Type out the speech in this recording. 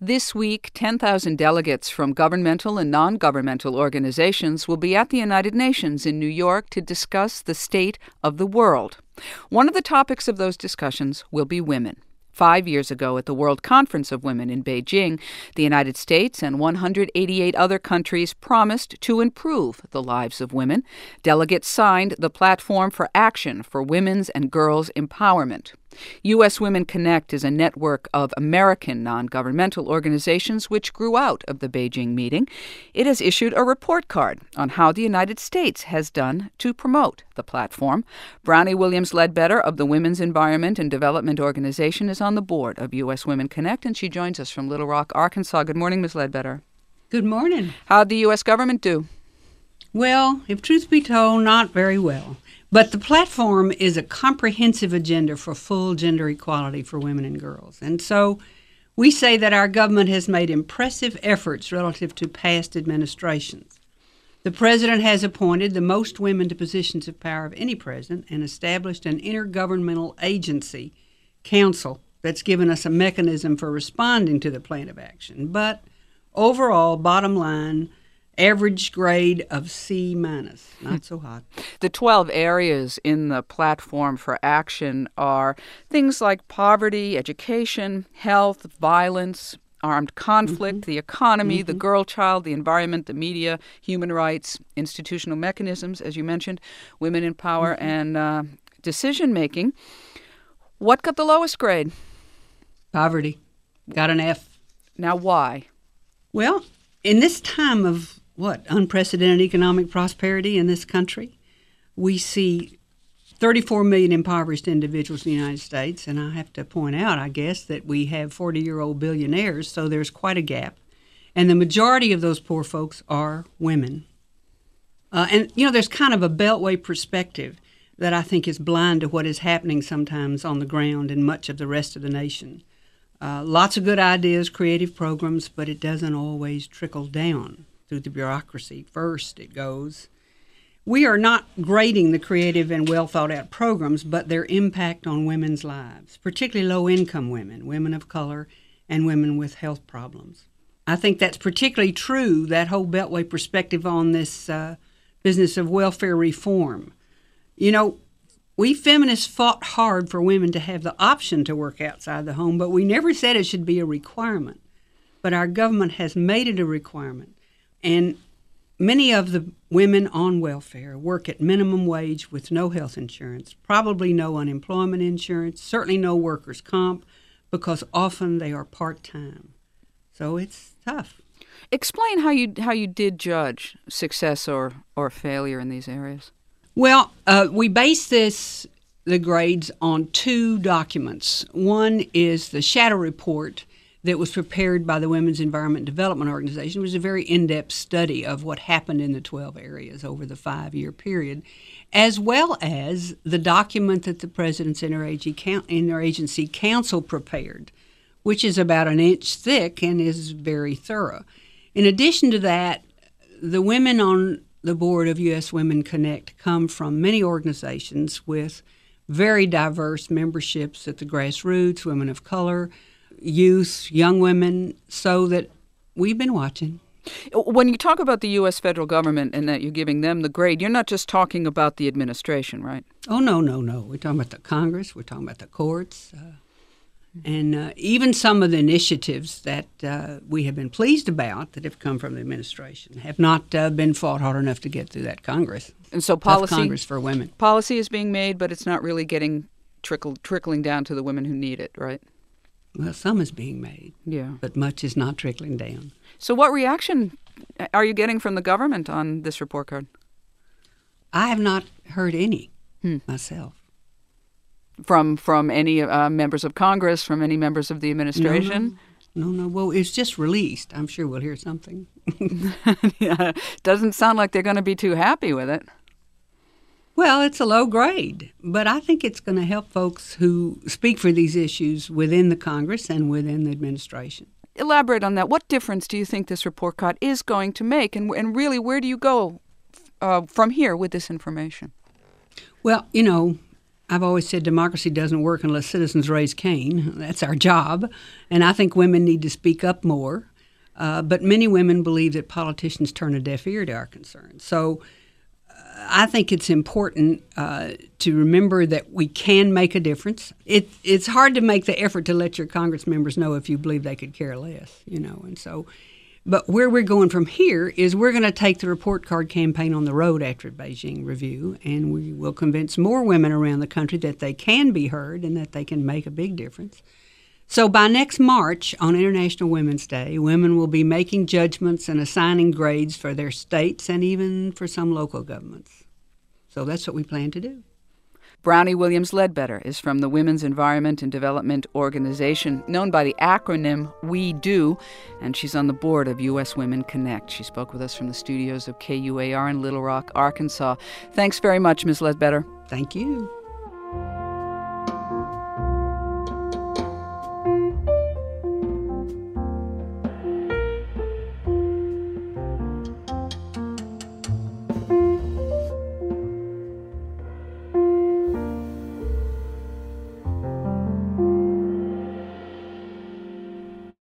This week, 10,000 delegates from governmental and non-governmental organizations will be at the United Nations in New York to discuss the state of the world. One of the topics of those discussions will be women. 5 years ago at the World Conference of Women in Beijing, the United States and 188 other countries promised to improve the lives of women. Delegates signed the Platform for Action for Women's and Girls' Empowerment. U.S. Women Connect is a network of American non-governmental organizations which grew out of the Beijing meeting. It has issued a report card on how the United States has done to promote the platform. Brownie Williams-Ledbetter of the Women's Environment and Development Organization is on the board of U.S. Women Connect, and she joins us from Little Rock, Arkansas. Good morning, Ms. Ledbetter. Good morning. How'd the U.S. government do? Well, if truth be told, not very well. But the platform is a comprehensive agenda for full gender equality for women and girls. And so we say that our government has made impressive efforts relative to past administrations. The president has appointed the most women to positions of power of any president and established an intergovernmental agency, council, that's given us a mechanism for responding to the plan of action. But overall, bottom line, average grade of C-, not so hot. The 12 areas in the Platform for Action are things like poverty, education, health, violence, armed conflict, the economy, the girl child, the environment, the media, human rights, institutional mechanisms, as you mentioned, women in power, and decision-making. What got the lowest grade? Poverty. Got an F. Now, why? Well, in this time of unprecedented economic prosperity in this country, we see 34 million impoverished individuals in the United States, and I have to point out, I guess, that we have 40-year-old billionaires, so there's quite a gap. And the majority of those poor folks are women. There's kind of a beltway perspective that I think is blind to what is happening sometimes on the ground in much of the rest of the nation. Lots of good ideas, creative programs, but it doesn't always trickle down through the bureaucracy. First it goes. We are not grading the creative and well-thought-out programs, but their impact on women's lives, particularly low-income women, women of color, and women with health problems. I think that's particularly true, that whole Beltway perspective on this business of welfare reform. You know, we feminists fought hard for women to have the option to work outside the home, but we never said it should be a requirement. But our government has made it a requirement. And many of the women on welfare work at minimum wage with no health insurance, probably no unemployment insurance, certainly no workers' comp, because often they are part-time. So it's tough. Explain how you did judge success or failure in these areas. Well, we base the grades on two documents. One is the shadow report that was prepared by the Women's Environment Development Organization. It was a very in-depth study of what happened in the 12 areas over the 5-year period, as well as the document that the President's Interagency Council prepared, which is about an inch thick and is very thorough. In addition to that, the women on the board of U.S. Women Connect come from many organizations with very diverse memberships at the grassroots, women of color, youth, young women, so that we've been watching. When you talk about the U.S. federal government and that you're giving them the grade, you're not just talking about the administration, right? Oh, no. We're talking about the Congress. We're talking about the courts. And even some of the initiatives that we have been pleased about that have come from the administration have not been fought hard enough to get through that Congress. And so Tough Congress for women. Policy is being made, but it's not really getting trickling down to the women who need it, right? Well, some is being made, but much is not trickling down. So what reaction are you getting from the government on this report card? I have not heard any myself. From any members of Congress, from any members of the administration? No. Well, it's just released. I'm sure we'll hear something. Yeah, doesn't sound like they're going to be too happy with it. Well, it's a low grade, but I think it's going to help folks who speak for these issues within the Congress and within the administration. Elaborate on that. What difference do you think this report card is going to make, and really, where do you go from here with this information? Well, I've always said democracy doesn't work unless citizens raise Cain. That's our job. And I think women need to speak up more. But many women believe that politicians turn a deaf ear to our concerns. So I think it's important to remember that we can make a difference. It's hard to make the effort to let your Congress members know if you believe they could care less, and so. But where we're going from here is we're going to take the report card campaign on the road after Beijing review, and we will convince more women around the country that they can be heard and that they can make a big difference. So by next March, on International Women's Day, women will be making judgments and assigning grades for their states and even for some local governments. So that's what we plan to do. Brownie Williams Ledbetter is from the Women's Environment and Development Organization, known by the acronym We Do, and she's on the board of U.S. Women Connect. She spoke with us from the studios of KUAR in Little Rock, Arkansas. Thanks very much, Ms. Ledbetter. Thank you.